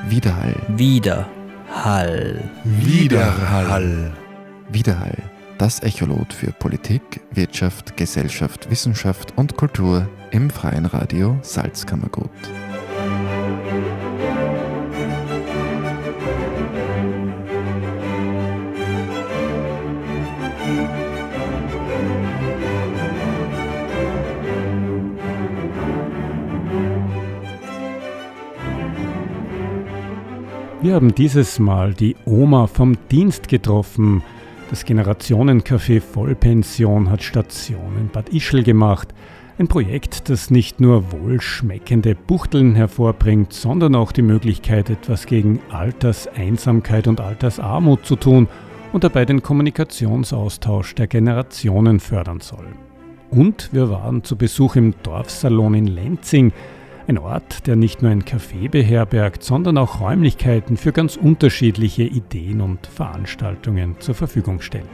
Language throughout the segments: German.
Widerhall. Widerhall. Widerhall. Widerhall. Das Echolot für Politik, Wirtschaft, Gesellschaft, Wissenschaft und Kultur im Freien Radio Salzkammergut. Wir haben dieses Mal die Oma vom Dienst getroffen. Das Generationencafé Vollpension hat Station in Bad Ischl gemacht. Ein Projekt, das nicht nur wohlschmeckende Buchteln hervorbringt, sondern auch die Möglichkeit, etwas gegen Alterseinsamkeit und Altersarmut zu tun und dabei den Kommunikationsaustausch der Generationen fördern soll. Und wir waren zu Besuch im Dorfsalon in Lenzing, ein Ort, der nicht nur ein Café beherbergt, sondern auch Räumlichkeiten für ganz unterschiedliche Ideen und Veranstaltungen zur Verfügung stellt.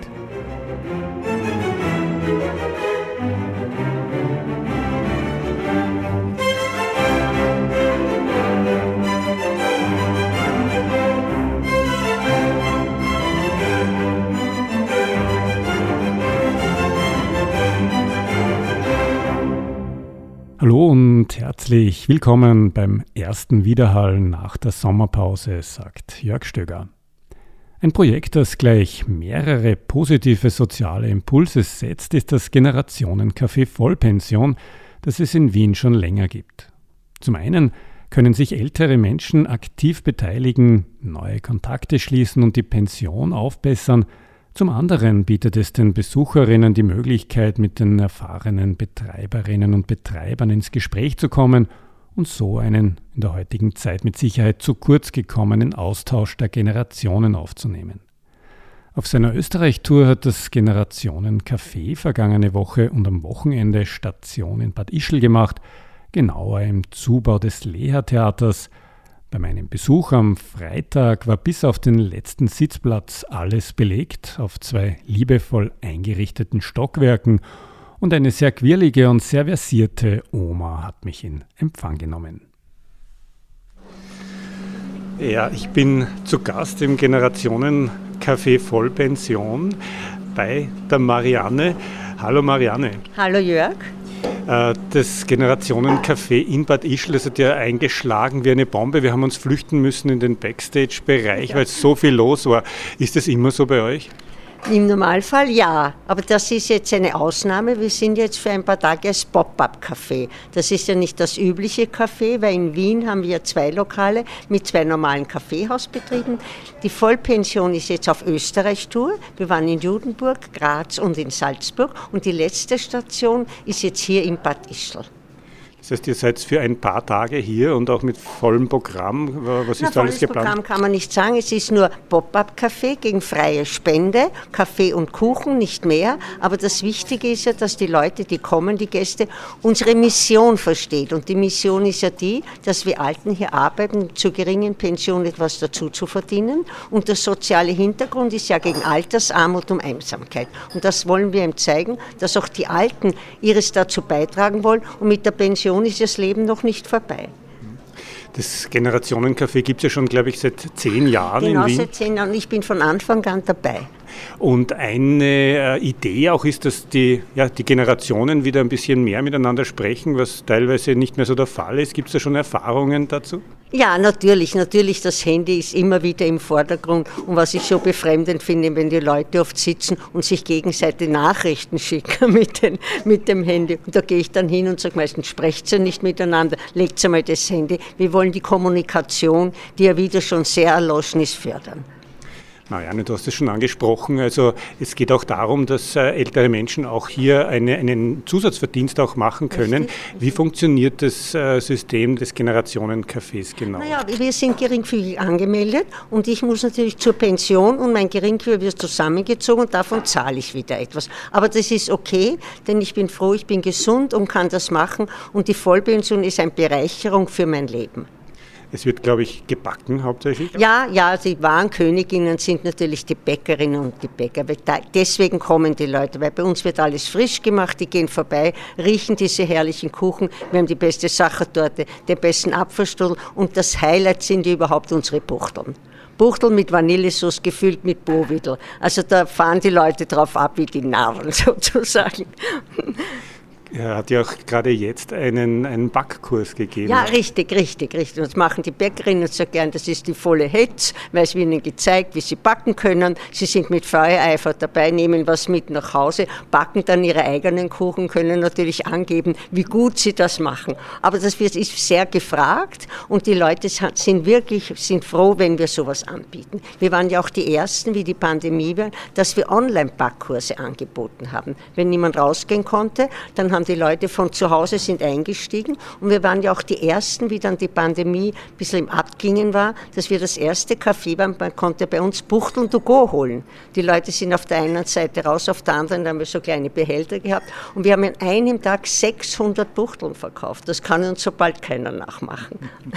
Hallo und herzlich willkommen beim ersten Widerhall nach der Sommerpause, sagt Jörg Stöger. Ein Projekt, das gleich mehrere positive soziale Impulse setzt, ist das Generationencafé Vollpension, das es in Wien schon länger gibt. Zum einen können sich ältere Menschen aktiv beteiligen, neue Kontakte schließen und die Pension aufbessern. Zum anderen bietet es den Besucherinnen die Möglichkeit, mit den erfahrenen Betreiberinnen und Betreibern ins Gespräch zu kommen und so einen in der heutigen Zeit mit Sicherheit zu kurz gekommenen Austausch der Generationen aufzunehmen. Auf seiner Österreich-Tour hat das Generationencafé vergangene Woche und am Wochenende Station in Bad Ischl gemacht, genauer im Zubau des Leha-Theaters. Bei meinem Besuch am Freitag war bis auf den letzten Sitzplatz alles belegt, auf 2 liebevoll eingerichteten Stockwerken, und eine sehr quirlige und sehr versierte Oma hat mich in Empfang genommen. Ja, ich bin zu Gast im Generationencafé Vollpension bei der Marianne. Hallo Marianne. Hallo Jörg. Das Generationencafé in Bad Ischl, das hat ja eingeschlagen wie eine Bombe. Wir haben uns flüchten müssen in den Backstage-Bereich, weil es so viel los war. Ist das immer so bei euch? Im Normalfall ja, aber das ist jetzt eine Ausnahme. Wir sind jetzt für ein paar Tage als Pop-up-Café. Das ist ja nicht das übliche Café, weil in Wien haben wir 2 Lokale mit 2 normalen Kaffeehausbetrieben. Die Vollpension ist jetzt auf Österreich-Tour. Wir waren in Judenburg, Graz und in Salzburg und die letzte Station ist jetzt hier in Bad Ischl. Das heißt, ihr seid für ein paar Tage hier und auch mit vollem Programm. Was ist da alles geplant? Programm kann man nicht sagen. Es ist nur Pop-up-Café gegen freie Spende, Kaffee und Kuchen, nicht mehr. Aber das Wichtige ist ja, dass die Leute, die kommen, die Gäste, unsere Mission versteht. Und die Mission ist ja die, dass wir Alten hier arbeiten, zu geringen Pensionen etwas dazu zu verdienen. Und der soziale Hintergrund ist ja gegen Altersarmut und Einsamkeit. Und das wollen wir ihm zeigen, dass auch die Alten ihres dazu beitragen wollen. Und mit der Pension ist das Leben noch nicht vorbei. Das Generationencafé gibt es ja schon, glaube ich, seit 10 Jahren in Wien. Genau, seit 10 Jahren. Und ich bin von Anfang an dabei. Und eine Idee auch ist, dass die Generationen wieder ein bisschen mehr miteinander sprechen, was teilweise nicht mehr so der Fall ist. Gibt es da schon Erfahrungen dazu? Ja, natürlich. Das Handy ist immer wieder im Vordergrund. Und was ich so befremdend finde, wenn die Leute oft sitzen und sich gegenseitig Nachrichten schicken mit dem Handy. Und da gehe ich dann hin und sage meistens, sprecht ihr nicht miteinander, legt einmal das Handy. Wir wollen die Kommunikation, die ja wieder schon sehr erloschen ist, fördern. Marianne, du hast es schon angesprochen, also es geht auch darum, dass ältere Menschen auch hier einen Zusatzverdienst auch machen können. Wie funktioniert das System des Generationencafés genau? Wir sind geringfügig angemeldet und ich muss natürlich zur Pension und mein Geringfügig wird zusammengezogen und davon zahle ich wieder etwas. Aber das ist okay, denn ich bin froh, ich bin gesund und kann das machen und die Vollpension ist eine Bereicherung für mein Leben. Es wird, glaube ich, gebacken hauptsächlich. Ja, die wahren Königinnen sind natürlich die Bäckerinnen und die Bäcker. Deswegen kommen die Leute, weil bei uns wird alles frisch gemacht, die gehen vorbei, riechen diese herrlichen Kuchen, wir haben die beste Sachertorte, den besten Apfelstrudel und das Highlight sind überhaupt unsere Buchteln. Buchteln mit Vanillesauce gefüllt mit Bovidel. Also da fahren die Leute drauf ab wie die Narren sozusagen. Er hat ja auch gerade jetzt einen Backkurs gegeben. Ja, richtig. Und das machen die Bäckerinnen so gern. Das ist die volle Hetz, weil es ihnen gezeigt, wie sie backen können. Sie sind mit Feuereifer dabei, nehmen was mit nach Hause, backen dann ihre eigenen Kuchen, können natürlich angeben, wie gut sie das machen. Aber das ist sehr gefragt und die Leute sind froh, wenn wir sowas anbieten. Wir waren ja auch die Ersten, wie die Pandemie war, dass wir Online-Backkurse angeboten haben. Wenn niemand rausgehen konnte, dann haben die Leute von zu Hause sind eingestiegen und wir waren ja auch die Ersten, wie dann die Pandemie ein bisschen im Abgingen war, dass wir das erste Café waren, man konnte bei uns Buchteln to go holen. Die Leute sind auf der einen Seite raus, auf der anderen haben wir so kleine Behälter gehabt und wir haben an einem Tag 600 Buchteln verkauft. Das kann uns so bald keiner nachmachen.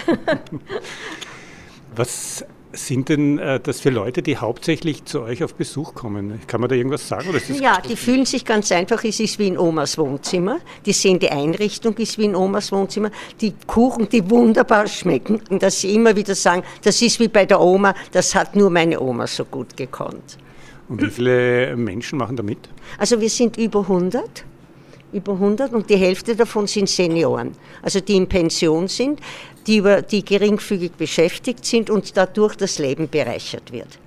Was sind denn das für Leute, die hauptsächlich zu euch auf Besuch kommen? Kann man da irgendwas sagen? Oder ist das die fühlen sich ganz einfach, es ist wie in Omas Wohnzimmer. Die sehen, die Einrichtung ist wie in Omas Wohnzimmer. Die Kuchen, die wunderbar schmecken. Und dass sie immer wieder sagen, das ist wie bei der Oma, das hat nur meine Oma so gut gekonnt. Und wie viele Menschen machen da mit? Also wir sind über 100 und die Hälfte davon sind Senioren, also die in Pension sind, die geringfügig beschäftigt sind und dadurch das Leben bereichert wird.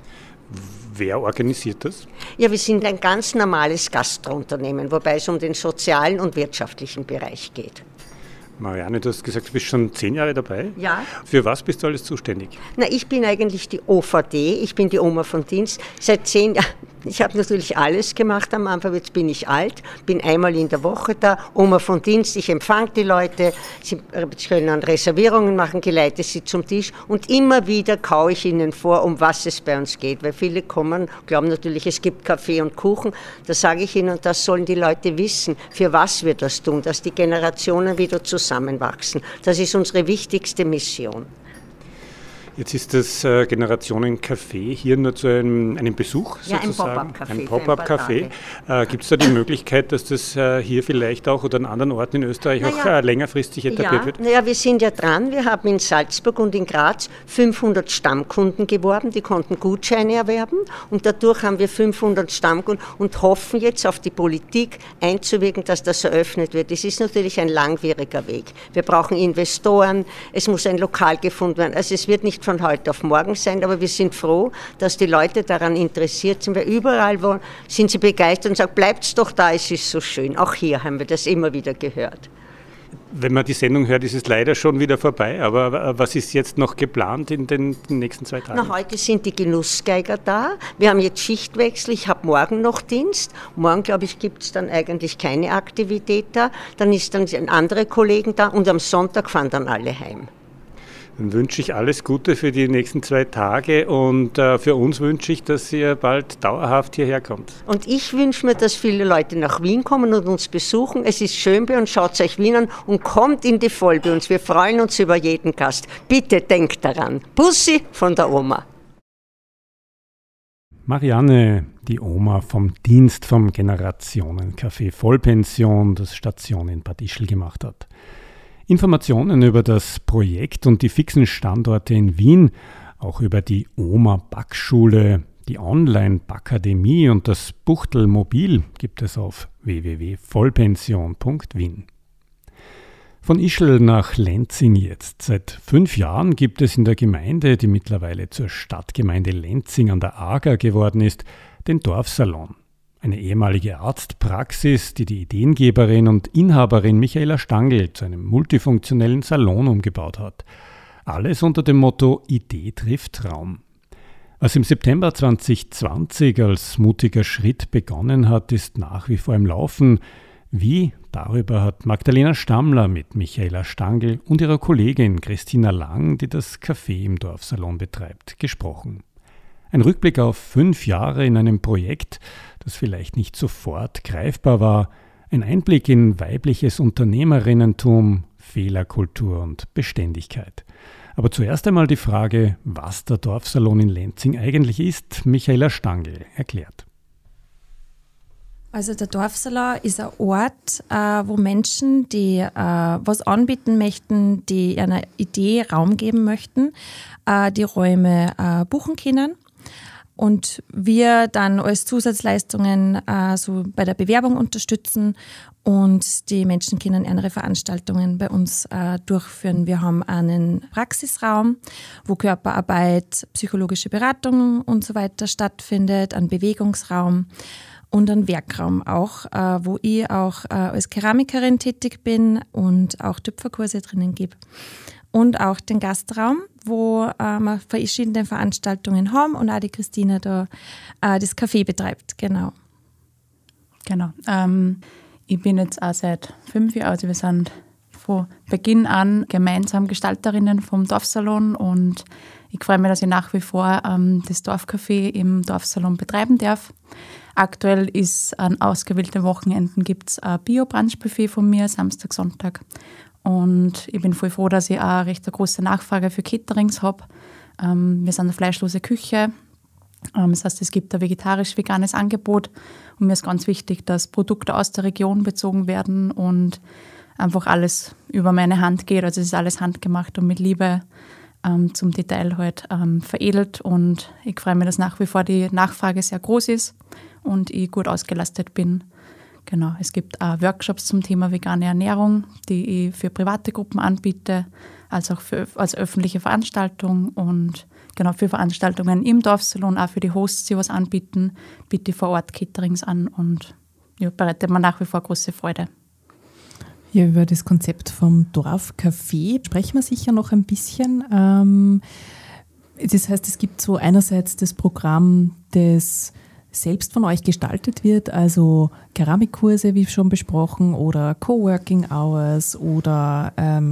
Wer organisiert das? Ja, wir sind ein ganz normales Gastrounternehmen, wobei es um den sozialen und wirtschaftlichen Bereich geht. Marianne, du hast gesagt, du bist schon 10 Jahre dabei. Ja. Für was bist du alles zuständig? Ich bin eigentlich die OVD, ich bin die Oma von Dienst. Seit 10 Jahren, ich habe natürlich alles gemacht am Anfang, jetzt bin ich alt, bin einmal in der Woche da, Oma von Dienst, ich empfange die Leute, sie können dann Reservierungen machen, geleite sie zum Tisch und immer wieder kaue ich ihnen vor, um was es bei uns geht, weil viele kommen, glauben natürlich, es gibt Kaffee und Kuchen, da sage ich ihnen, und das sollen die Leute wissen, für was wir das tun, dass die Generationen wieder zusammenwachsen. Das ist unsere wichtigste Mission. Jetzt ist das Generationencafé hier nur zu einem Besuch sozusagen. Ein Pop-up-Café. Gibt es da die Möglichkeit, dass das hier vielleicht auch oder an anderen Orten in Österreich auch längerfristig etabliert wird? Naja, wir sind ja dran. Wir haben in Salzburg und in Graz 500 Stammkunden geworben. Die konnten Gutscheine erwerben und dadurch haben wir 500 Stammkunden und hoffen jetzt auf die Politik einzuwirken, dass das eröffnet wird. Das ist natürlich ein langwieriger Weg. Wir brauchen Investoren, es muss ein Lokal gefunden werden. Also es wird nicht von heute auf morgen sein, aber wir sind froh, dass die Leute daran interessiert sind, weil überall sind sie begeistert und sagen, bleibt's doch da, es ist so schön. Auch hier haben wir das immer wieder gehört. Wenn man die Sendung hört, ist es leider schon wieder vorbei, aber was ist jetzt noch geplant in den nächsten 2 Tagen? Heute sind die Genussgeiger da, wir haben jetzt Schichtwechsel, ich habe morgen noch Dienst, morgen glaube ich gibt es dann eigentlich keine Aktivität da, dann sind andere Kollegen da und am Sonntag fahren dann alle heim. Dann wünsche ich alles Gute für die nächsten 2 Tage und für uns wünsche ich, dass ihr bald dauerhaft hierher kommt. Und ich wünsche mir, dass viele Leute nach Wien kommen und uns besuchen. Es ist schön bei uns, schaut euch Wien an und kommt in die Voll bei uns. Wir freuen uns über jeden Gast. Bitte denkt daran. Bussi von der Oma. Marianne, die Oma vom Dienst vom Generationencafé Vollpension, das Station in Bad Ischl gemacht hat. Informationen über das Projekt und die fixen Standorte in Wien, auch über die Oma-Backschule, die Online-Backademie und das Buchtelmobil gibt es auf www.vollpension.wien. Von Ischl nach Lenzing jetzt. Seit 5 Jahren gibt es in der Gemeinde, die mittlerweile zur Stadtgemeinde Lenzing an der Ager geworden ist, den Dorfsalon. Eine ehemalige Arztpraxis, die Ideengeberin und Inhaberin Michaela Stangl zu einem multifunktionellen Salon umgebaut hat. Alles unter dem Motto Idee trifft Traum. Was im September 2020 als mutiger Schritt begonnen hat, ist nach wie vor im Laufen. Wie? Darüber hat Magdalena Stammler mit Michaela Stangl und ihrer Kollegin Christina Lang, die das Café im Dorfsalon betreibt, gesprochen. Ein Rückblick auf 5 Jahre in einem Projekt, das vielleicht nicht sofort greifbar war, ein Einblick in weibliches Unternehmerinnentum, Fehlerkultur und Beständigkeit. Aber zuerst einmal die Frage, was der Dorfsalon in Lenzing eigentlich ist. Michaela Stangl erklärt. Also der Dorfsalon ist ein Ort, wo Menschen, die was anbieten möchten, die einer Idee Raum geben möchten, die Räume buchen können. Und wir dann als Zusatzleistungen so bei der Bewerbung unterstützen und die Menschen können ihre Veranstaltungen bei uns durchführen. Wir haben einen Praxisraum, wo Körperarbeit, psychologische Beratung und so weiter stattfindet, einen Bewegungsraum und einen Werkraum auch, wo ich auch als Keramikerin tätig bin und auch Töpferkurse drinnen gebe. Und auch den Gastraum, wo wir verschiedene Veranstaltungen haben und auch die Christina da das Café betreibt, genau. Genau. Ich bin jetzt auch seit 5 Jahren, also wir sind von Beginn an gemeinsam Gestalterinnen vom Dorfsalon und ich freue mich, dass ich nach wie vor das Dorfcafé im Dorfsalon betreiben darf. Aktuell ist an ausgewählten Wochenenden gibt es ein Bio-Brunch-Buffet von mir, Samstag, Sonntag. Und ich bin voll froh, dass ich auch eine recht große Nachfrage für Caterings habe. Wir sind eine fleischlose Küche. Das heißt, es gibt ein vegetarisch-veganes Angebot. Und mir ist ganz wichtig, dass Produkte aus der Region bezogen werden und einfach alles über meine Hand geht. Also es ist alles handgemacht und mit Liebe zum Detail halt veredelt. Und ich freue mich, dass nach wie vor die Nachfrage sehr groß ist und ich gut ausgelastet bin. Genau, es gibt auch Workshops zum Thema vegane Ernährung, die ich für private Gruppen anbiete, als auch als öffentliche Veranstaltung und genau für Veranstaltungen im Dorfsalon, auch für die Hosts, die was anbieten, biete ich vor Ort Caterings an und ja, bereitet mir nach wie vor große Freude. Ja, über das Konzept vom Dorfcafé sprechen wir sicher noch ein bisschen. Das heißt, es gibt so einerseits das Programm, das selbst von euch gestaltet wird, also Keramikkurse, wie schon besprochen, oder Coworking Hours oder,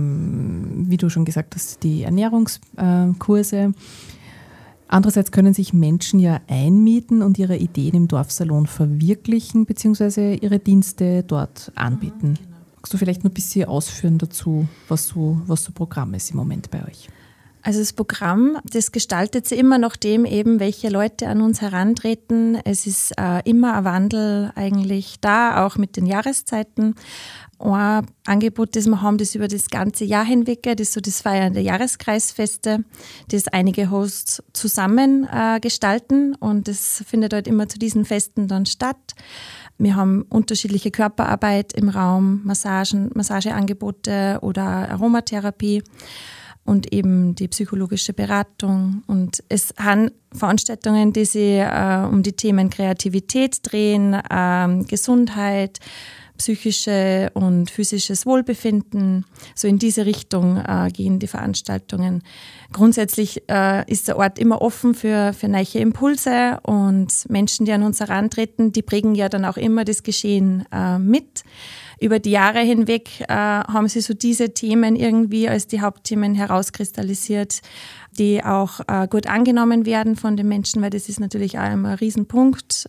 wie du schon gesagt hast, die Ernährungskurse. Andererseits können sich Menschen ja einmieten und ihre Ideen im Dorfsalon verwirklichen, beziehungsweise ihre Dienste dort anbieten. Genau. Magst du vielleicht noch ein bisschen ausführen dazu, was so Programm ist im Moment bei euch? Also das Programm, das gestaltet sich immer nachdem eben, welche Leute an uns herantreten. Es ist immer ein Wandel eigentlich da, auch mit den Jahreszeiten. Ein Angebot, das wir haben, das über das ganze Jahr hinweg geht, ist so das Feiern der Jahreskreisfeste, das einige Hosts zusammen gestalten und das findet halt immer zu diesen Festen dann statt. Wir haben unterschiedliche Körperarbeit im Raum, Massageangebote oder Aromatherapie. Und eben die psychologische Beratung. Und es sind Veranstaltungen, die sich um die Themen Kreativität drehen, Gesundheit, psychische und physisches Wohlbefinden. So in diese Richtung gehen die Veranstaltungen. Grundsätzlich ist der Ort immer offen für neue Impulse und Menschen, die an uns herantreten, die prägen ja dann auch immer das Geschehen mit. Über die Jahre hinweg haben sie so diese Themen irgendwie als die Hauptthemen herauskristallisiert, die auch gut angenommen werden von den Menschen, weil das ist natürlich auch immer ein Riesenpunkt.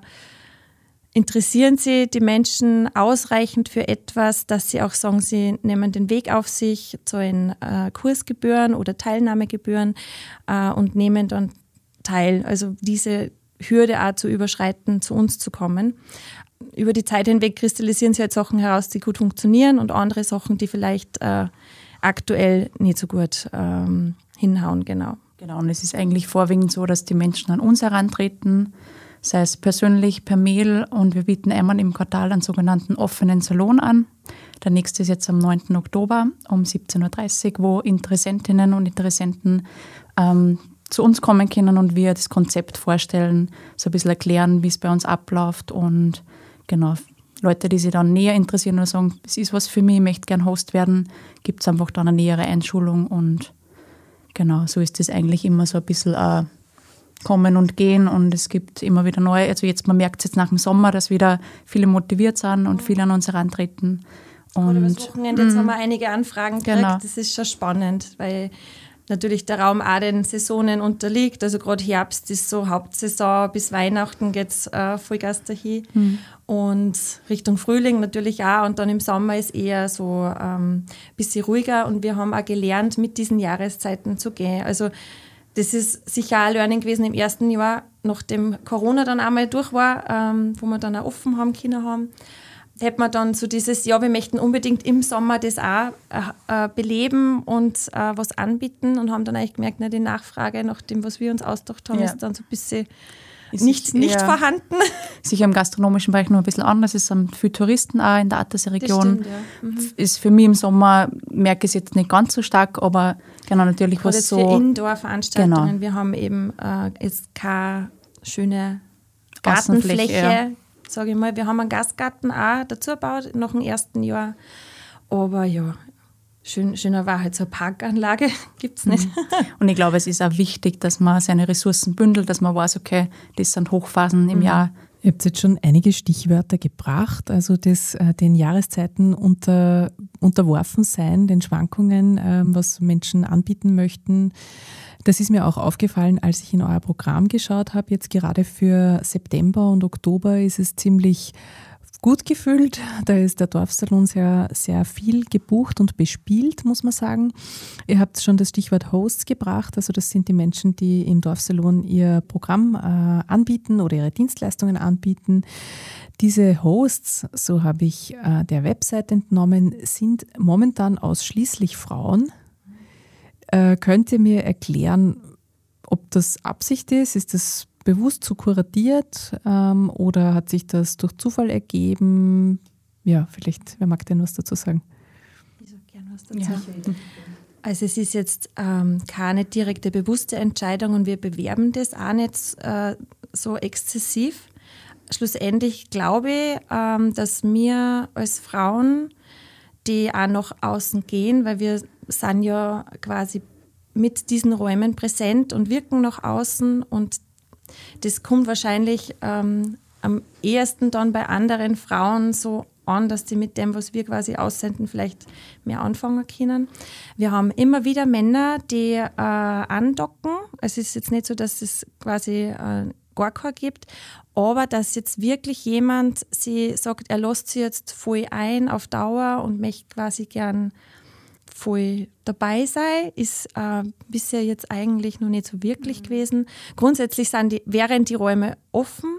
Interessieren sie die Menschen ausreichend für etwas, dass sie auch sagen, sie nehmen den Weg auf sich, zahlen Kursgebühren oder Teilnahmegebühren und nehmen dann teil. Also diese Hürde auch zu überschreiten, zu uns zu kommen. Über die Zeit hinweg kristallisieren sich halt Sachen heraus, die gut funktionieren und andere Sachen, die vielleicht aktuell nicht so gut hinhauen, genau. Genau, und es ist eigentlich vorwiegend so, dass die Menschen an uns herantreten, sei es persönlich, per Mail, und wir bieten einmal im Quartal einen sogenannten offenen Salon an. Der nächste ist jetzt am 9. Oktober um 17.30 Uhr, wo Interessentinnen und Interessenten zu uns kommen können und wir das Konzept vorstellen, so ein bisschen erklären, wie es bei uns abläuft und genau, Leute, die sich dann näher interessieren oder sagen, es ist was für mich, ich möchte gern Host werden, gibt es einfach dann eine nähere Einschulung und genau, so ist das eigentlich immer so ein bisschen kommen und gehen und es gibt immer wieder neue, also jetzt, man merkt es jetzt nach dem Sommer, dass wieder viele motiviert sind und viele an uns herantreten. Und das Wochenende, jetzt haben wir einige Anfragen gekriegt, genau. Das ist schon spannend, weil natürlich der Raum auch den Saisonen unterliegt. Also gerade Herbst ist so Hauptsaison, bis Weihnachten geht es Vollgas dahin. Und Richtung Frühling natürlich auch. Und dann im Sommer ist eher so ein bisschen ruhiger. Und wir haben auch gelernt, mit diesen Jahreszeiten zu gehen. Also das ist sicher auch ein Learning gewesen im ersten Jahr, nachdem Corona dann einmal durch war, wo wir dann auch offen haben, Kinder haben. Hätte man dann so dieses, ja, wir möchten unbedingt im Sommer das auch beleben und was anbieten. Und haben dann eigentlich gemerkt, die Nachfrage nach dem, was wir uns ausgedacht haben, ist dann so ein bisschen nicht vorhanden. Sicher im gastronomischen Bereich noch ein bisschen anders. Es sind viele Touristen auch in der Attersee-Region. Ist für mich im Sommer, merke ich es jetzt nicht ganz so stark, aber genau, natürlich gerade was so... für Indoor-Veranstaltungen. Genau. Wir haben eben jetzt keine schöne Gartenfläche, sage ich mal. Wir haben einen Gastgarten auch dazu gebaut, nach dem ersten Jahr. Aber ja, schöner war halt so eine Parkanlage, gibt es nicht. Und ich glaube, es ist auch wichtig, dass man seine Ressourcen bündelt, dass man weiß, okay, das sind Hochphasen im Jahr. Ihr habt jetzt schon einige Stichwörter gebracht, also den Jahreszeiten unterworfen sein, den Schwankungen, was Menschen anbieten möchten. Das ist mir auch aufgefallen, als ich in euer Programm geschaut habe. Jetzt gerade für September und Oktober ist es ziemlich gut gefüllt. Da ist der Dorfsalon sehr, sehr viel gebucht und bespielt, muss man sagen. Ihr habt schon das Stichwort Hosts gebracht. Also das sind die Menschen, die im Dorfsalon ihr Programm anbieten oder ihre Dienstleistungen anbieten. Diese Hosts, so habe ich der Website entnommen, sind momentan ausschließlich Frauen. Könnt ihr mir erklären, ob das Absicht ist? Ist das bewusst so kuratiert oder hat sich das durch Zufall ergeben? Ja, vielleicht, wer mag denn was dazu sagen? Ich sage gerne was dazu. Ja. Also es ist jetzt keine direkte bewusste Entscheidung und wir bewerben das auch nicht so exzessiv. Schlussendlich glaube ich, dass wir als Frauen, die auch nach außen gehen, weil wir sind ja quasi mit diesen Räumen präsent und wirken nach außen und das kommt wahrscheinlich am ehesten dann bei anderen Frauen so an, dass sie mit dem, was wir quasi aussenden, vielleicht mehr anfangen können. Wir haben immer wieder Männer, die andocken. Es ist jetzt nicht so, dass es quasi gar keinen gibt, aber dass jetzt wirklich jemand sie sagt, er lässt sie jetzt voll ein auf Dauer und möchte quasi gern voll dabei sein, ist bisher jetzt eigentlich noch nicht so wirklich gewesen. Grundsätzlich wären die Räume offen,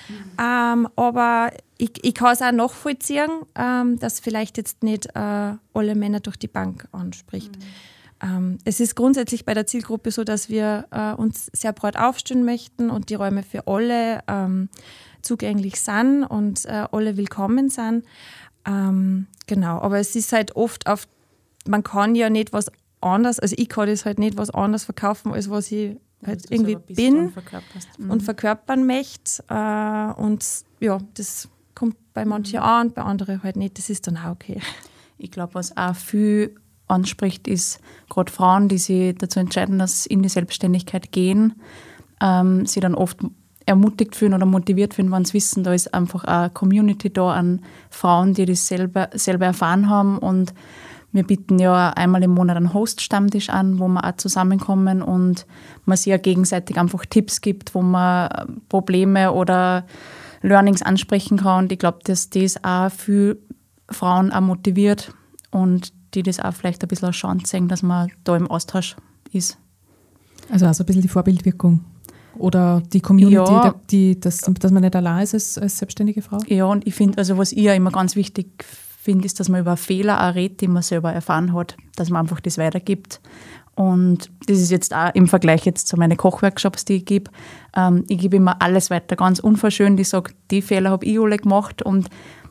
aber ich kann es auch nachvollziehen, dass vielleicht jetzt nicht alle Männer durch die Bank anspricht. Es ist grundsätzlich bei der Zielgruppe so, dass wir uns sehr breit aufstellen möchten und die Räume für alle zugänglich sind und alle willkommen sind. Genau, aber es ist halt oft man kann ja nicht was anderes, also ich kann das halt nicht was anderes verkaufen, als was ich halt irgendwie bin und verkörpern möchte. Und ja, das kommt bei manchen an und bei anderen halt nicht. Das ist dann auch okay. Ich glaube, was auch viel anspricht, ist gerade Frauen, die sich dazu entscheiden, dass sie in die Selbstständigkeit gehen, sie dann oft ermutigt fühlen oder motiviert fühlen, wenn sie wissen, da ist einfach eine Community da an Frauen, die das selber erfahren haben. Und wir bieten ja einmal im Monat einen Host-Stammtisch an, wo wir auch zusammenkommen und man sich ja gegenseitig einfach Tipps gibt, wo man Probleme oder Learnings ansprechen kann. Und ich glaube, dass das auch für Frauen auch motiviert und die das auch vielleicht ein bisschen als Chance sehen, dass man da im Austausch ist. Also ein bisschen die Vorbildwirkung oder die Community, ja, dass man nicht allein ist als selbstständige Frau? Ja, und ich finde, also was ich ja immer ganz wichtig finde, ist, dass man über Fehler auch redet, die man selber erfahren hat, dass man einfach das weitergibt. Und das ist jetzt auch im Vergleich jetzt zu meinen Kochworkshops, die ich gebe. Ich gebe immer alles weiter, ganz unverschönt. Ich sage, die Fehler habe ich alle gemacht und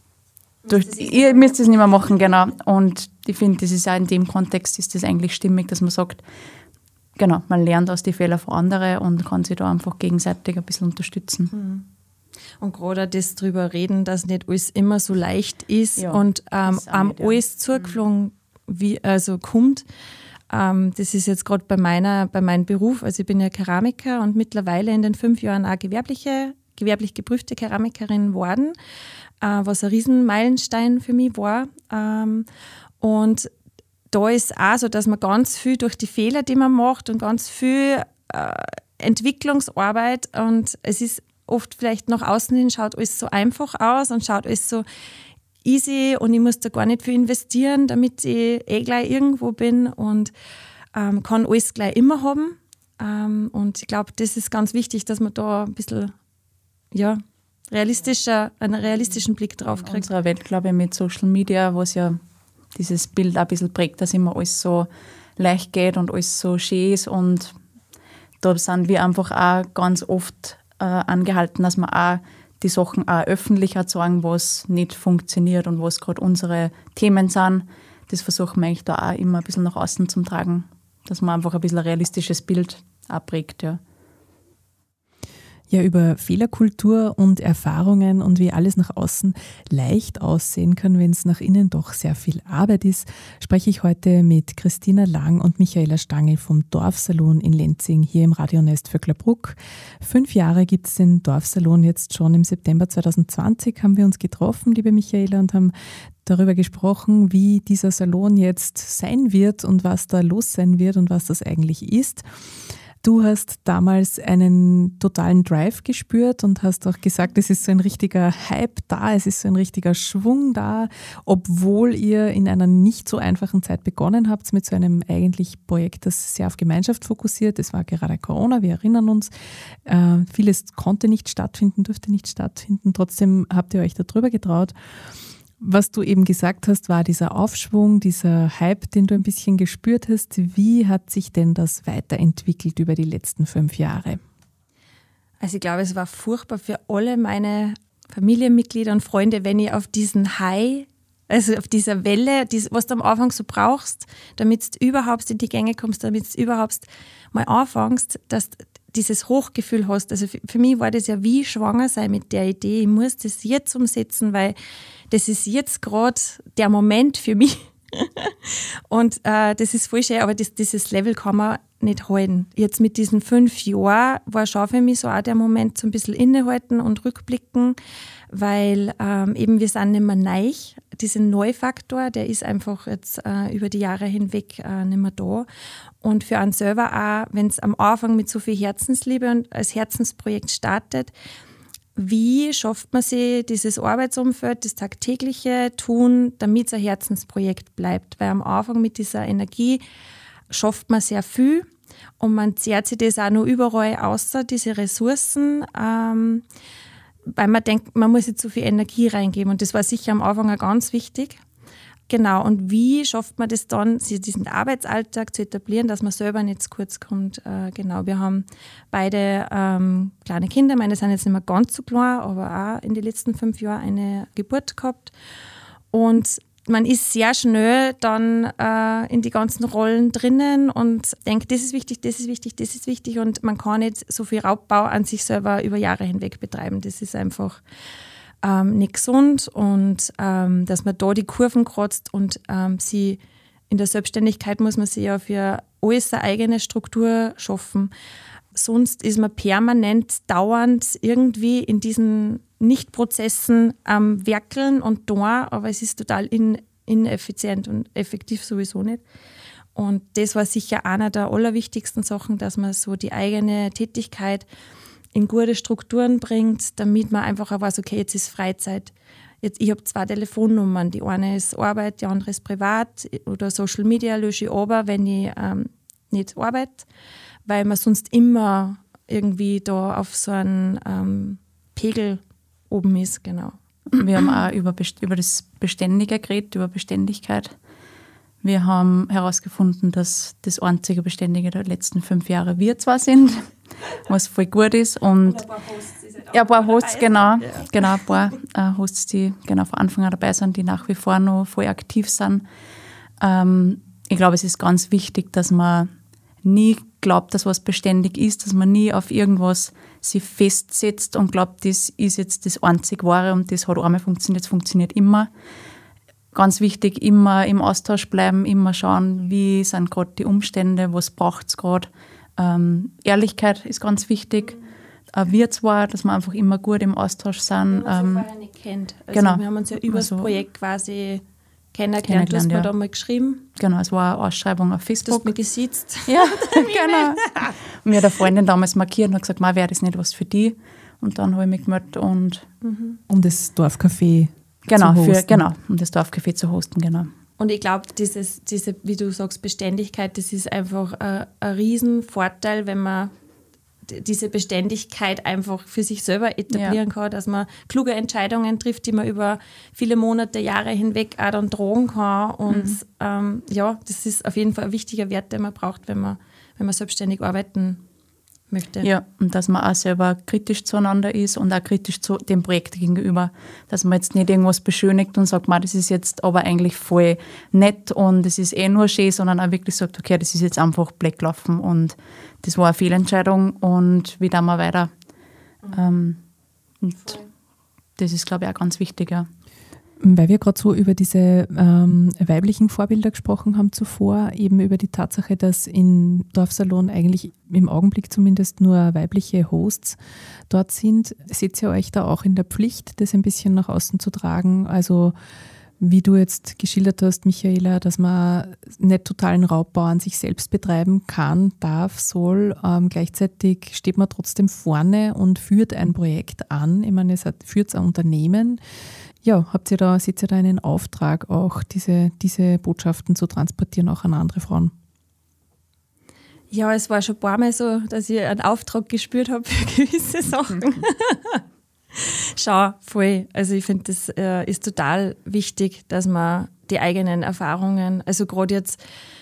ihr müsst es nicht mehr machen, genau. Und ich finde, das ist auch in dem Kontext ist das eigentlich stimmig, dass man sagt, genau, man lernt aus den Fehlern von anderen und kann sich da einfach gegenseitig ein bisschen unterstützen. Und gerade das drüber reden, dass nicht alles immer so leicht ist, ja, und alles zugeflogen kommt. Das ist jetzt gerade bei meinem Beruf, also ich bin ja Keramiker und mittlerweile in den 5 Jahren auch gewerblich geprüfte Keramikerin geworden, was ein Riesenmeilenstein für mich war. Und da ist auch so, dass man ganz viel durch die Fehler, die man macht und ganz viel Entwicklungsarbeit und es ist oft vielleicht nach außen hin schaut alles so einfach aus und schaut alles so easy und ich muss da gar nicht viel investieren, damit ich gleich irgendwo bin und kann alles gleich immer haben. Und ich glaube, das ist ganz wichtig, dass man da ein bisschen einen realistischen Blick drauf kriegt. In unserer Welt, glaube ich, mit Social Media, was ja dieses Bild auch ein bisschen prägt, dass immer alles so leicht geht und alles so schön ist. Und da sind wir einfach auch ganz oft angehalten, dass wir auch die Sachen auch öffentlich sagen, was nicht funktioniert und was gerade unsere Themen sind. Das versuchen wir eigentlich da auch immer ein bisschen nach außen zu tragen, dass man einfach ein bisschen ein realistisches Bild auch prägt, ja. Ja, über Fehlerkultur und Erfahrungen und wie alles nach außen leicht aussehen kann, wenn es nach innen doch sehr viel Arbeit ist, spreche ich heute mit Christina Lang und Michaela Stangl vom Dorfsalon in Lenzing hier im Radionest Vöcklerbruck. 5 Jahre gibt es den Dorfsalon jetzt schon. Im September 2020 haben wir uns getroffen, liebe Michaela, und haben darüber gesprochen, wie dieser Salon jetzt sein wird und was da los sein wird und was das eigentlich ist. Du hast damals einen totalen Drive gespürt und hast auch gesagt, es ist so ein richtiger Hype da, es ist so ein richtiger Schwung da, obwohl ihr in einer nicht so einfachen Zeit begonnen habt mit so einem eigentlich Projekt, das sehr auf Gemeinschaft fokussiert. Es war gerade Corona, wir erinnern uns. Vieles konnte nicht stattfinden, durfte nicht stattfinden. Trotzdem habt ihr euch darüber getraut. Was du eben gesagt hast, war dieser Aufschwung, dieser Hype, den du ein bisschen gespürt hast. Wie hat sich denn das weiterentwickelt über die letzten 5 Jahre? Also ich glaube, es war furchtbar für alle meine Familienmitglieder und Freunde, wenn ich auf diesen High, also auf dieser Welle, was du am Anfang so brauchst, damit du überhaupt in die Gänge kommst, damit du überhaupt mal anfängst, dass du dieses Hochgefühl hast. Also für mich war das ja wie schwanger sein mit der Idee. Ich muss das jetzt umsetzen, weil das ist jetzt gerade der Moment für mich. Und das ist voll schön, aber dieses Level kann man nicht halten. Jetzt mit diesen 5 Jahren war schon für mich so auch der Moment, so ein bisschen innehalten und rückblicken, weil eben wir sind nicht mehr neu. Dieser Neufaktor, der ist einfach jetzt über die Jahre hinweg nicht mehr da. Und für einen selber auch, wenn es am Anfang mit so viel Herzensliebe und als Herzensprojekt startet, wie schafft man sich dieses Arbeitsumfeld, das tagtägliche Tun, damit es ein Herzensprojekt bleibt? Weil am Anfang mit dieser Energie schafft man sehr viel und man zehrt sich das auch noch überall außer diese Ressourcen, weil man denkt, man muss jetzt so viel Energie reingeben und das war sicher am Anfang auch ganz wichtig. Genau, und wie schafft man das dann, diesen Arbeitsalltag zu etablieren, dass man selber nicht zu kurz kommt? Genau, wir haben beide kleine Kinder, meine sind jetzt nicht mehr ganz so klein, aber auch in den letzten 5 Jahren eine Geburt gehabt. Und man ist sehr schnell dann in die ganzen Rollen drinnen und denkt, das ist wichtig, das ist wichtig, das ist wichtig und man kann nicht so viel Raubbau an sich selber über Jahre hinweg betreiben. Das ist einfach nicht gesund und dass man da die Kurven kratzt und sie in der Selbstständigkeit muss man sich ja für alles eine eigene Struktur schaffen. Sonst ist man permanent, dauernd irgendwie in diesen Nicht-Prozessen am Werkeln und da, aber es ist total ineffizient und effektiv sowieso nicht. Und das war sicher einer der allerwichtigsten Sachen, dass man so die eigene Tätigkeit in gute Strukturen bringt, damit man einfach auch weiß, okay, jetzt ist Freizeit. Ich habe 2 Telefonnummern, die eine ist Arbeit, die andere ist privat oder Social Media lösche ich aber, wenn ich nicht arbeite, weil man sonst immer irgendwie da auf so einen Pegel oben ist, genau. Wir haben auch über das Beständige geredet, über Beständigkeit. Wir haben herausgefunden, dass das einzige Beständige der letzten 5 Jahre wir zwar sind, was voll gut ist. Und ein paar Hosts, genau, ein paar Hosts, die genau von Anfang an dabei sind, die nach wie vor noch voll aktiv sind. Ich glaube, es ist ganz wichtig, dass man nie glaubt, dass was beständig ist, dass man nie auf irgendwas sich festsetzt und glaubt, das ist jetzt das einzig Wahre und das hat einmal funktioniert, das funktioniert immer. Ganz wichtig, immer im Austausch bleiben, immer schauen, wie sind gerade die Umstände, was braucht es gerade. Ehrlichkeit ist ganz wichtig. Wir zwar, dass wir einfach immer gut im Austausch sind. Wenn man sich vorher nicht kennt. Also genau. Wir haben uns ja über das Projekt quasi kennengelernt. Du hast mir da mal geschrieben. Genau, es war eine Ausschreibung auf Facebook. Du hast mich gesitzt. Ja, genau. Und mir hat eine Freundin damals markiert und hat gesagt, wäre das nicht was für die? Und dann habe ich mich gemeldet und um das Dorfcafé genau, zu hosten. Um das Dorfcafé zu hosten, genau. Und ich glaube, diese, wie du sagst, Beständigkeit, das ist einfach ein Riesenvorteil, wenn man diese Beständigkeit einfach für sich selber etablieren kann, dass man kluge Entscheidungen trifft, die man über viele Monate, Jahre hinweg auch dann tragen kann. Und das ist auf jeden Fall ein wichtiger Wert, den man braucht, wenn man selbstständig arbeiten möchte. Ja, und dass man auch selber kritisch zueinander ist und auch kritisch zu dem Projekt gegenüber. Dass man jetzt nicht irgendwas beschönigt und sagt, das ist jetzt aber eigentlich voll nett und es ist nur schön, sondern auch wirklich sagt, okay, das ist jetzt einfach blöd gelaufen und das war eine Fehlentscheidung und wie dann mal weiter. Und das ist, glaube ich, auch ganz wichtig, ja. Weil wir gerade so über diese weiblichen Vorbilder gesprochen haben zuvor, eben über die Tatsache, dass in Dorfsalon eigentlich im Augenblick zumindest nur weibliche Hosts dort sind, seht ihr euch da auch in der Pflicht, das ein bisschen nach außen zu tragen? Also wie du jetzt geschildert hast, Michaela, dass man nicht totalen Raubbau an sich selbst betreiben kann, darf, soll. Gleichzeitig steht man trotzdem vorne und führt ein Projekt an. Ich meine, es führt ein Unternehmen. Ja, seht ihr da einen Auftrag, auch diese Botschaften zu transportieren, auch an andere Frauen? Ja, es war schon ein paar Mal so, dass ich einen Auftrag gespürt habe für gewisse Sachen. Schau, voll. Also ich finde, das ist total wichtig, dass man die eigenen Erfahrungen, also gerade jetzt,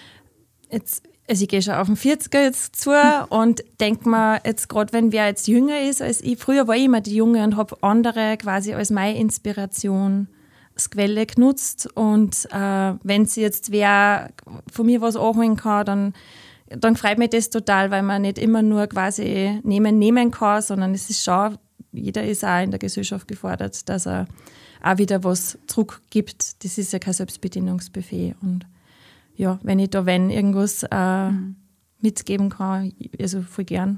also ich gehe schon auf den 40er jetzt zu und denke mir jetzt gerade, wenn wer jetzt jünger ist als ich, früher war ich immer die Junge und habe andere quasi als meine Inspiration als Quelle genutzt und wenn sie jetzt wer von mir was anholen kann, dann freut mich das total, weil man nicht immer nur quasi nehmen kann, sondern es ist schon, jeder ist auch in der Gesellschaft gefordert, dass er auch wieder was zurückgibt. Das ist ja kein Selbstbedienungsbuffet. Und ja, wenn ich da irgendwas mitgeben kann, also voll gern.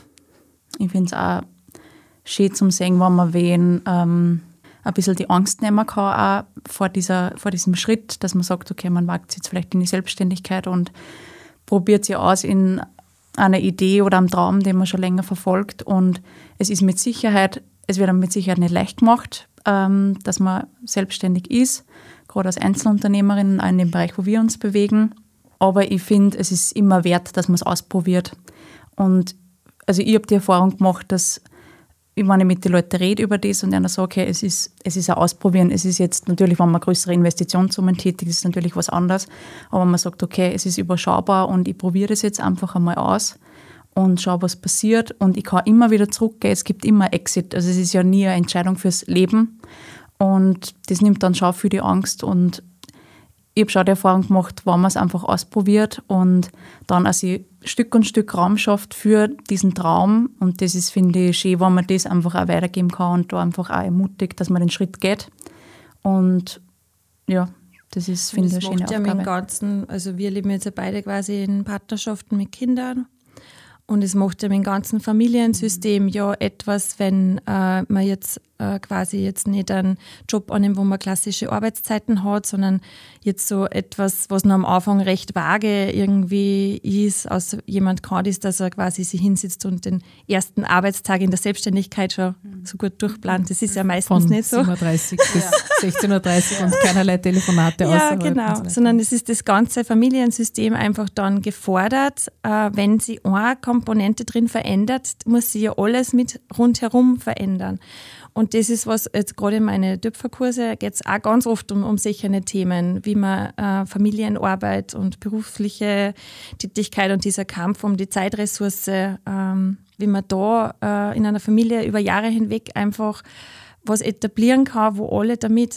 Ich finde es auch schön zum sehen, wenn man wen ein bisschen die Angst nehmen kann, auch vor diesem Schritt, dass man sagt, okay, man wagt jetzt vielleicht in die Selbstständigkeit und probiert sie aus in einer Idee oder einem Traum, den man schon länger verfolgt. Und es wird einem mit Sicherheit nicht leicht gemacht, dass man selbstständig ist, gerade als Einzelunternehmerin in dem Bereich, wo wir uns bewegen. Aber ich finde, es ist immer wert, dass man es ausprobiert. Und also ich habe die Erfahrung gemacht, dass wenn ich mit den Leuten rede über das und einer sage, okay, es ist ein Ausprobieren. Es ist jetzt natürlich, wenn man größere Investitionssummen tätigt, ist es natürlich was anderes. Aber man sagt, okay, es ist überschaubar und ich probiere das jetzt einfach einmal aus und schaue, was passiert. Und ich kann immer wieder zurückgehen. Es gibt immer Exit. Also es ist ja nie eine Entscheidung fürs Leben. Und das nimmt dann schon viel die Angst. Und ich habe schon die Erfahrung gemacht, wenn man es einfach ausprobiert und dann also Stück und Stück Raum schafft für diesen Traum. Und das ist, finde ich, schön, wenn man das einfach auch weitergeben kann und da einfach auch ermutigt, dass man den Schritt geht. Und ja, das ist, finde ich, eine schöne Aufgabe. Ja mit dem Ganzen, also wir leben jetzt ja beide quasi in Partnerschaften mit Kindern. Und es macht ja mit dem ganzen Familiensystem ja etwas, wenn man jetzt quasi jetzt nicht einen Job annimmt, wo man klassische Arbeitszeiten hat, sondern jetzt so etwas, was noch am Anfang recht vage irgendwie ist, außer jemand kann das, dass er quasi sich hinsitzt und den ersten Arbeitstag in der Selbstständigkeit schon so gut durchplant. Das ist ja meistens nicht so. Von 7.30 Uhr bis 16.30 Uhr und keinerlei Telefonate Ja, genau. Sondern es ist das ganze Familiensystem einfach dann gefordert. Wenn sie eine Komponente drin verändert, muss sie ja alles mit rundherum verändern. Und das ist was, jetzt gerade in meine Töpferkurse geht es auch ganz oft um solche Themen, wie man Familienarbeit und berufliche Tätigkeit und dieser Kampf um die Zeitressource, wie man da in einer Familie über Jahre hinweg einfach was etablieren kann, wo alle damit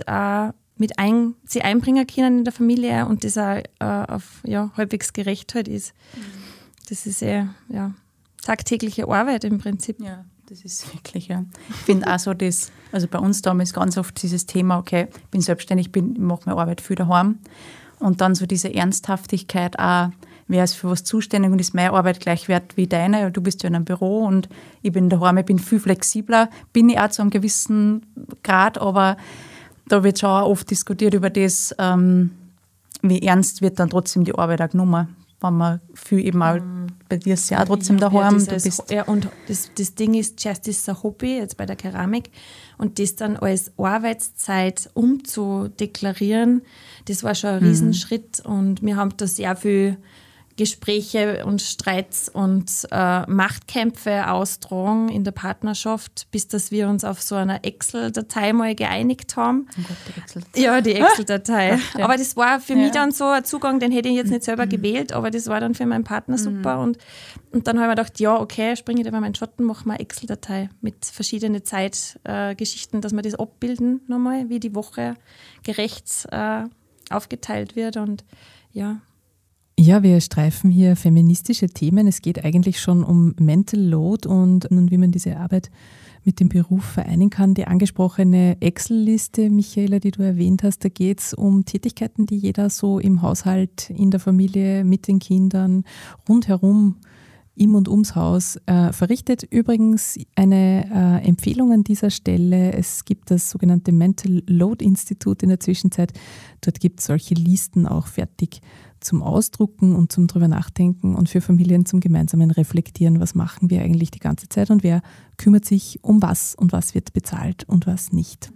sie einbringen können in der Familie und das auch auf halbwegs gerecht halt ist. Das ist tagtägliche Arbeit im Prinzip. Ja. Das ist wirklich, ja. Ich finde auch so, also bei uns damals ganz oft dieses Thema, okay, ich bin selbstständig, ich mache meine Arbeit viel daheim. Und dann so diese Ernsthaftigkeit auch, wer ist für was zuständig und ist meine Arbeit gleich wert wie deine? Du bist ja in einem Büro und ich bin daheim, ich bin viel flexibler. Bin ich auch zu einem gewissen Grad, aber da wird schon auch oft diskutiert über das, wie ernst wird dann trotzdem die Arbeit auch genommen. wenn man viel eben auch, bei dir ist es ja auch trotzdem daheim. Und das Ding ist, zuerst ist es ein Hobby, jetzt bei der Keramik, und das dann als Arbeitszeit umzudeklarieren, das war schon ein Riesenschritt, und wir haben da sehr viel Gespräche und Streits und Machtkämpfe austragen in der Partnerschaft, bis dass wir uns auf so einer Excel-Datei mal geeinigt haben. Oh Gott, die Excel-Datei. Ja, die Excel-Datei. Ja. Aber das war für mich dann so ein Zugang, den hätte ich jetzt nicht selber gewählt, aber das war dann für meinen Partner super. Und dann habe ich mir gedacht, ja, okay, springe ich da mal meinen Schatten, mache mal eine Excel-Datei mit verschiedenen Zeitgeschichten, dass wir das abbilden nochmal, wie die Woche gerecht aufgeteilt wird. Und ja. Ja, wir streifen hier feministische Themen. Es geht eigentlich schon um Mental Load und wie man diese Arbeit mit dem Beruf vereinen kann. Die angesprochene Excel-Liste, Michaela, die du erwähnt hast, da geht es um Tätigkeiten, die jeder so im Haushalt, in der Familie, mit den Kindern, rundherum, im und ums Haus verrichtet. Übrigens eine Empfehlung an dieser Stelle. Es gibt das sogenannte Mental Load Institut in der Zwischenzeit. Dort gibt es solche Listen auch fertig zum Ausdrucken und zum drüber nachdenken und für Familien zum gemeinsamen Reflektieren, was machen wir eigentlich die ganze Zeit und wer kümmert sich um was und was wird bezahlt und was nicht.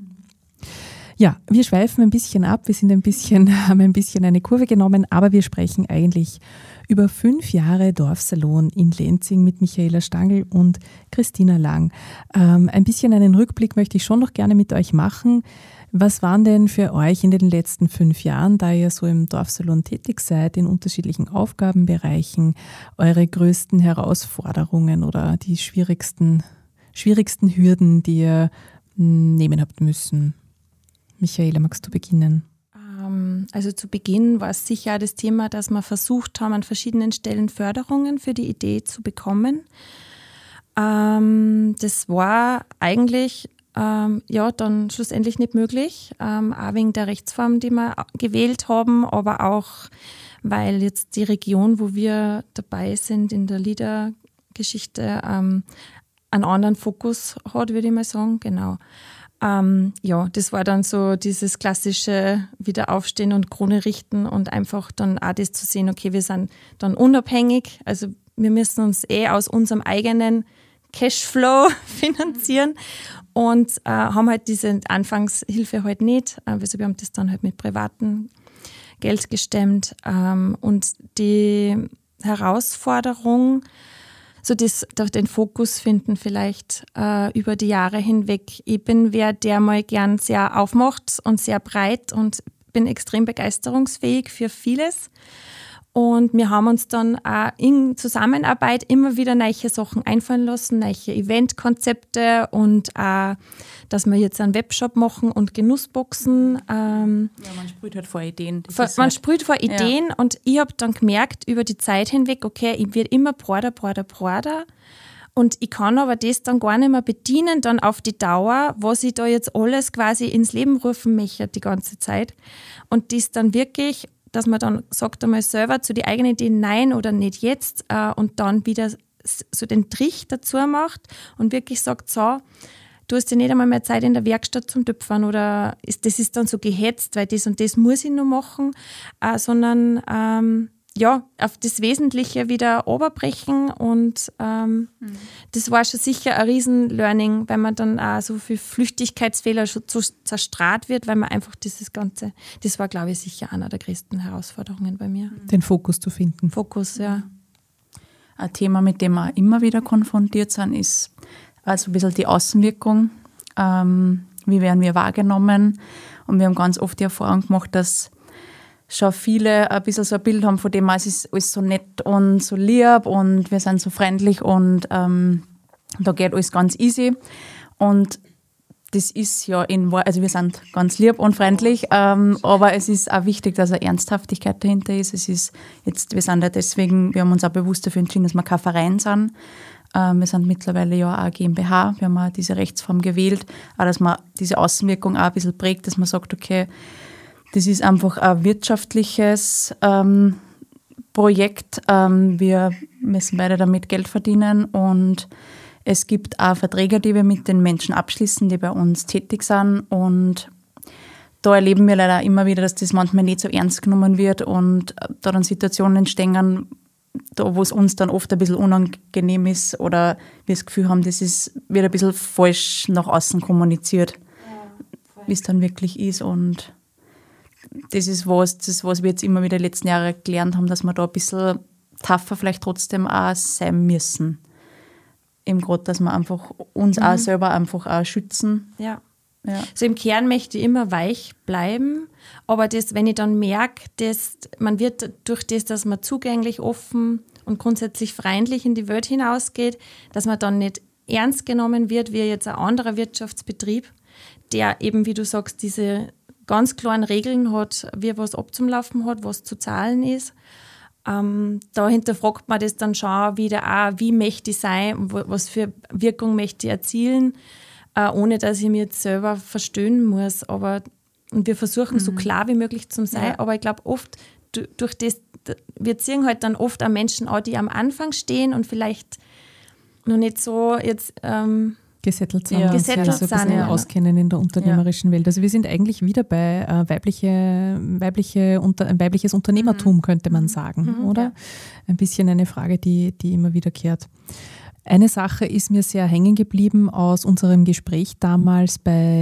Ja, wir schweifen ein bisschen ab, haben ein bisschen eine Kurve genommen, aber wir sprechen eigentlich über 5 Jahre Dorfsalon in Lenzing mit Michaela Stangl und Christina Lang. Ein bisschen einen Rückblick möchte ich schon noch gerne mit euch machen. Was waren denn für euch in den letzten 5 Jahren, da ihr so im Dorfsalon tätig seid, in unterschiedlichen Aufgabenbereichen, eure größten Herausforderungen oder die schwierigsten Hürden, die ihr nehmen habt müssen? Michaela, magst du beginnen? Also zu Beginn war es sicher das Thema, dass wir versucht haben, an verschiedenen Stellen Förderungen für die Idee zu bekommen. Das war eigentlich dann schlussendlich nicht möglich, auch wegen der Rechtsform, die wir gewählt haben, aber auch, weil jetzt die Region, wo wir dabei sind in der Liedergeschichte, einen anderen Fokus hat, würde ich mal sagen, genau. Das war dann so dieses klassische Wiederaufstehen und Krone richten und einfach dann auch das zu sehen, okay, wir sind dann unabhängig, also wir müssen uns aus unserem eigenen Cashflow finanzieren und haben halt diese Anfangshilfe halt nicht. Also wir haben das dann halt mit privatem Geld gestemmt. Und die Herausforderung, so den Fokus finden vielleicht über die Jahre hinweg. Ich bin wer, der mal gern sehr aufmacht und sehr breit und bin extrem begeisterungsfähig für vieles. Und wir haben uns dann auch in Zusammenarbeit immer wieder neue Sachen einfallen lassen, neue Eventkonzepte und auch, dass wir jetzt einen Webshop machen und Genussboxen. Man sprüht halt vor Ideen. Sprüht vor Ideen und ich habe dann gemerkt über die Zeit hinweg, okay, ich werde immer broader und ich kann aber das dann gar nicht mehr bedienen dann auf die Dauer, was ich da jetzt alles quasi ins Leben rufen möchte die ganze Zeit. Und das dann wirklich, dass man dann sagt einmal selber zu die eigenen Ideen nein oder nicht jetzt und dann wieder so den Trich dazu macht und wirklich sagt, so, du hast ja nicht einmal mehr Zeit in der Werkstatt zum Töpfern oder das ist dann so gehetzt, weil das und das muss ich noch machen, sondern auf das Wesentliche wieder runterbrechen und das war schon sicher ein Riesen-Learning, weil man dann auch so viel Flüchtigkeitsfehler schon so zerstrahlt wird, weil man einfach das war, glaube ich, sicher einer der größten Herausforderungen bei mir. Den Fokus zu finden. Fokus, ja. Ein Thema, mit dem wir immer wieder konfrontiert sind, ist also ein bisschen die Außenwirkung. Wie werden wir wahrgenommen? Und wir haben ganz oft die Erfahrung gemacht, dass schon viele ein bisschen so ein Bild haben, von dem es ist alles so nett und so lieb und wir sind so freundlich und da geht alles ganz easy. Und das ist ja also wir sind ganz lieb und freundlich, aber es ist auch wichtig, dass eine Ernsthaftigkeit dahinter ist. Wir sind ja deswegen, wir haben uns auch bewusst dafür entschieden, dass wir kein Verein sind. Wir sind mittlerweile ja auch eine GmbH, wir haben auch diese Rechtsform gewählt, auch dass man diese Außenwirkung auch ein bisschen prägt, dass man sagt, okay, das ist einfach ein wirtschaftliches Projekt. Wir müssen beide damit Geld verdienen und es gibt auch Verträge, die wir mit den Menschen abschließen, die bei uns tätig sind und da erleben wir leider immer wieder, dass das manchmal nicht so ernst genommen wird und da dann Situationen entstehen, da wo es uns dann oft ein bisschen unangenehm ist oder wir das Gefühl haben, wird ein bisschen falsch nach außen kommuniziert, wie es dann wirklich ist. Und das ist was wir jetzt immer wieder die letzten Jahre gelernt haben, dass wir da ein bisschen tougher vielleicht trotzdem auch sein müssen. Eben gerade, dass wir einfach uns auch selber einfach auch schützen. Ja. So im Kern möchte ich immer weich bleiben, aber wenn ich dann merke, dass man wird durch das, dass man zugänglich, offen und grundsätzlich freundlich in die Welt hinausgeht, dass man dann nicht ernst genommen wird wie jetzt ein anderer Wirtschaftsbetrieb, der eben, wie du sagst, diese ganz klaren Regeln hat, wie was abzulaufen hat, was zu zahlen ist. Da hinterfragt man das dann schon wieder auch, wie möchte ich sein, was für Wirkung möchte ich erzielen, ohne dass ich mich jetzt selber verstöhnen muss. Und wir versuchen so klar wie möglich zu sein, aber ich glaube oft durch das, wir ziehen halt dann oft auch Menschen an, die am Anfang stehen und vielleicht noch nicht so jetzt gesettelt sind, also ein bisschen auskennen in der unternehmerischen Welt. Also wir sind eigentlich wieder bei ein weibliches Unternehmertum, könnte man sagen, oder? Ja. Ein bisschen eine Frage, die immer wiederkehrt. Eine Sache ist mir sehr hängen geblieben aus unserem Gespräch damals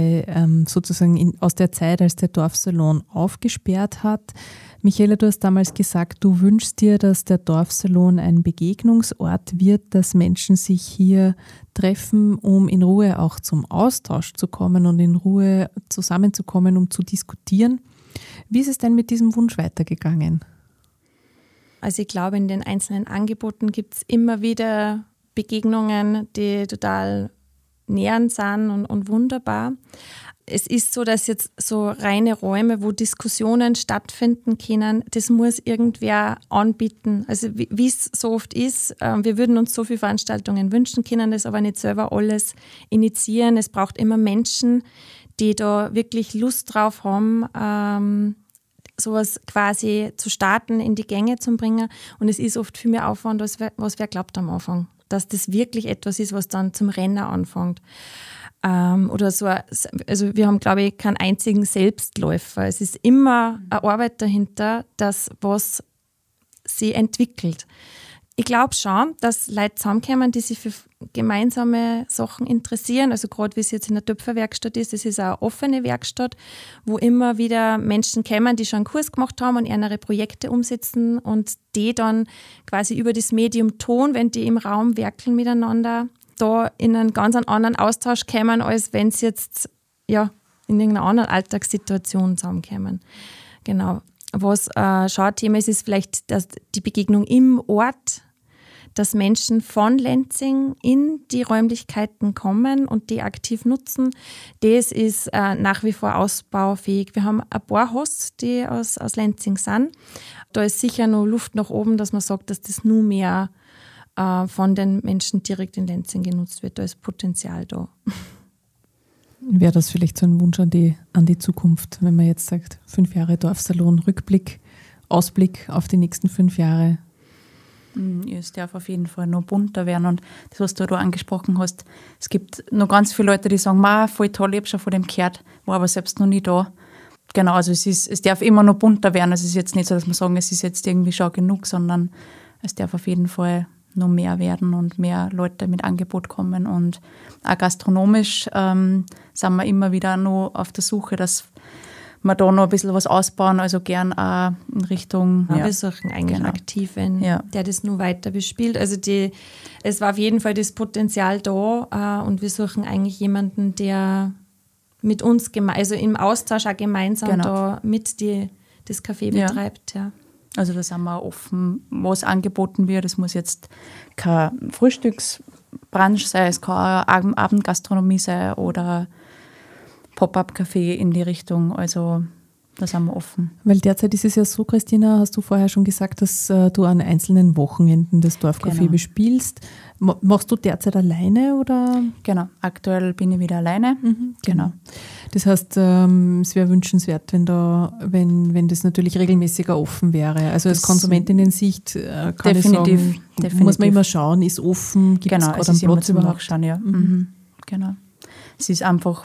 aus der Zeit, als der Dorfsalon aufgesperrt hat. Michaela, du hast damals gesagt, du wünschst dir, dass der Dorfsalon ein Begegnungsort wird, dass Menschen sich hier treffen, um in Ruhe auch zum Austausch zu kommen und in Ruhe zusammenzukommen, um zu diskutieren. Wie ist es denn mit diesem Wunsch weitergegangen? Also ich glaube, in den einzelnen Angeboten gibt es immer wieder Begegnungen, die total nähernd sind und wunderbar. Es ist so, dass jetzt so reine Räume, wo Diskussionen stattfinden können, das muss irgendwer anbieten. Also wie es so oft ist, wir würden uns so viele Veranstaltungen wünschen, können das aber nicht selber alles initiieren. Es braucht immer Menschen, die da wirklich Lust drauf haben, sowas quasi zu starten, in die Gänge zu bringen. Und es ist oft viel mehr Aufwand, als was wer glaubt am Anfang. Dass das wirklich etwas ist, was dann zum Rennen anfängt. Oder so, also wir haben, glaube ich, keinen einzigen Selbstläufer. Es ist immer eine Arbeit dahinter, dass was sie entwickelt. Ich glaube schon, dass Leute zusammenkommen, die sich für gemeinsame Sachen interessieren. Also gerade wie es jetzt in der Töpferwerkstatt ist, das ist eine offene Werkstatt, wo immer wieder Menschen kommen, die schon einen Kurs gemacht haben und ihre Projekte umsetzen und die dann quasi über das Medium Ton, wenn die im Raum werkeln miteinander, da in einen ganz anderen Austausch kommen, als wenn sie jetzt in irgendeiner anderen Alltagssituation zusammenkommen. Genau. Was schon ein Thema ist, ist vielleicht die Begegnung im Ort, dass Menschen von Lenzing in die Räumlichkeiten kommen und die aktiv nutzen. Das ist nach wie vor ausbaufähig. Wir haben ein paar Hosts, die aus Lenzing sind. Da ist sicher noch Luft nach oben, dass man sagt, dass das nur mehr von den Menschen direkt in Lenzing genutzt wird. Da ist Potenzial da. Wäre das vielleicht so ein Wunsch an die Zukunft, wenn man jetzt sagt, 5 Jahre Dorfsalon, Rückblick, Ausblick auf die nächsten 5 Jahre? Es darf auf jeden Fall noch bunter werden. Und das, was du da angesprochen hast, es gibt noch ganz viele Leute, die sagen, voll toll, ich habe schon von dem gehört, war aber selbst noch nie da. Genau, also es darf immer noch bunter werden. Also es ist jetzt nicht so, dass wir sagen, es ist jetzt irgendwie schon genug, sondern es darf auf jeden Fall noch mehr werden und mehr Leute mit Angebot kommen. Und auch gastronomisch sind wir immer wieder noch auf der Suche, dass wir da noch ein bisschen was ausbauen, also gern auch in Richtung... Wir suchen eigentlich Aktiven, der das nur weiter bespielt. Also es war auf jeden Fall das Potenzial da und wir suchen eigentlich jemanden, der mit uns, also im Austausch auch gemeinsam da mit das Café betreibt. Ja. Also da sind wir auch offen, was angeboten wird. Es muss jetzt kein Frühstücksbrunch sein, es kann auch Abendgastronomie sein oder Pop-up-Café in die Richtung. Also da sind wir offen. Weil derzeit ist es ja so, Christina, hast du vorher schon gesagt, dass du an einzelnen Wochenenden das Dorfcafé bespielst. Machst du derzeit alleine oder? Genau, aktuell bin ich wieder alleine. Genau. Das heißt, es wäre wünschenswert, wenn das natürlich regelmäßiger offen wäre. Also als Konsumentinnen-Sicht kann ich sagen, muss man immer schauen, ist offen, gibt es gerade einen Platz überhaupt? Schauen, ja. Genau. Es ist einfach,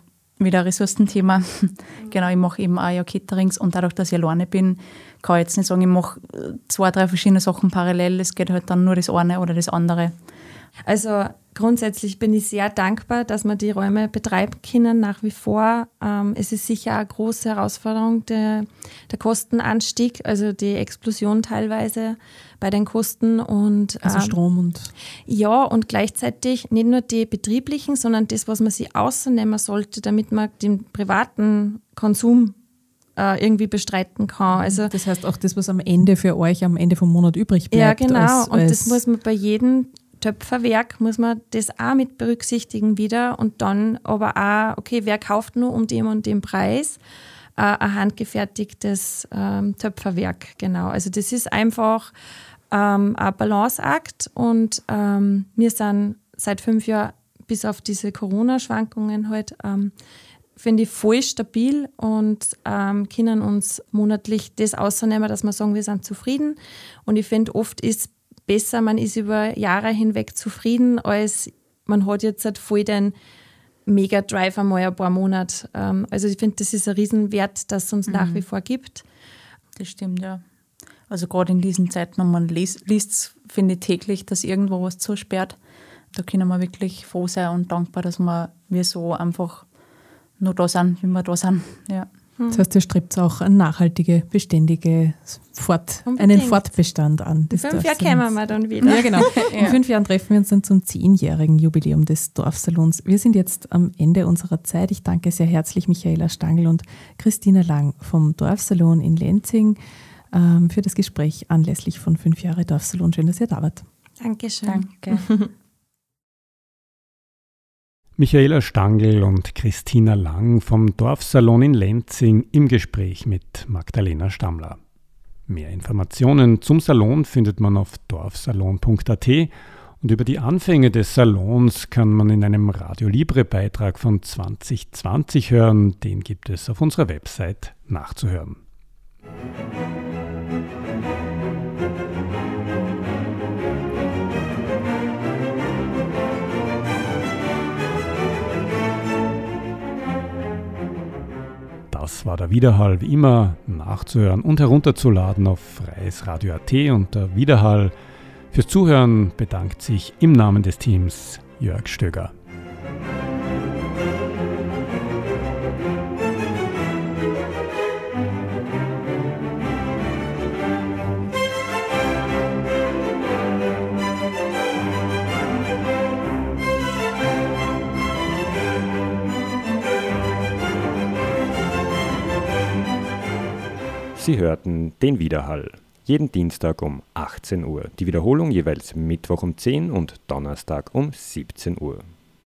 wieder ein Ressourcenthema. Genau, ich mache eben auch ja Caterings und dadurch, dass ich alleine bin, kann ich jetzt nicht sagen, ich mache 2, 3 verschiedene Sachen parallel. Es geht halt dann nur das eine oder das andere. Also grundsätzlich bin ich sehr dankbar, dass wir die Räume betreiben können nach wie vor. Es ist sicher eine große Herausforderung, der Kostenanstieg, also die Explosion teilweise bei den Kosten. Und, also Strom und... Ja, und gleichzeitig nicht nur die betrieblichen, sondern das, was man sich außernehmen sollte, damit man den privaten Konsum irgendwie bestreiten kann. Also, das heißt auch das, was am Ende für euch am Ende vom Monat übrig bleibt. Ja, genau. Und das muss man bei jedem Töpferwerk muss man das auch mit berücksichtigen wieder und dann aber auch, okay, wer kauft nur um den und den Preis ein handgefertigtes Töpferwerk, genau. Also das ist einfach ein Balanceakt und wir sind seit 5 Jahren bis auf diese Corona-Schwankungen halt, finde ich, voll stabil und können uns monatlich das ausnehmen, dass wir sagen, wir sind zufrieden. Und ich finde, oft ist besser, man ist über Jahre hinweg zufrieden, als man hat jetzt halt voll den Mega-Drive einmal ein paar Monate. Also ich finde, das ist ein Riesenwert, das es uns nach wie vor gibt. Das stimmt, ja. Also gerade in diesen Zeiten, wenn man liest, finde ich täglich, dass irgendwo was zusperrt. Da können wir wirklich froh sein und dankbar, dass wir so einfach nur da sind, wie wir da sind. Ja. Das heißt, ihr strebt auch eine nachhaltige, beständige einen Fortbestand an. In 5 Jahren kommen wir dann wieder. Ja, genau. In 5 Jahren treffen wir uns dann zum 10-jährigen Jubiläum des Dorfsalons. Wir sind jetzt am Ende unserer Zeit. Ich danke sehr herzlich Michaela Stangl und Christina Lang vom Dorfsalon in Lenzing für das Gespräch anlässlich von 5 Jahre Dorfsalon. Schön, dass ihr da wart. Dankeschön. Danke. Michaela Stangl und Christina Lang vom Dorfsalon in Lenzing im Gespräch mit Magdalena Stammler. Mehr Informationen zum Salon findet man auf dorfsalon.at und über die Anfänge des Salons kann man in einem Radio Libre Beitrag von 2020 hören. Den gibt es auf unserer Website nachzuhören. Das war der Widerhall, wie immer nachzuhören und herunterzuladen auf freiesradio.at unter Widerhall. Fürs Zuhören bedankt sich im Namen des Teams Jörg Stöger. Sie hörten den Widerhall. Jeden Dienstag um 18 Uhr. Die Wiederholung jeweils Mittwoch um 10 und Donnerstag um 17 Uhr.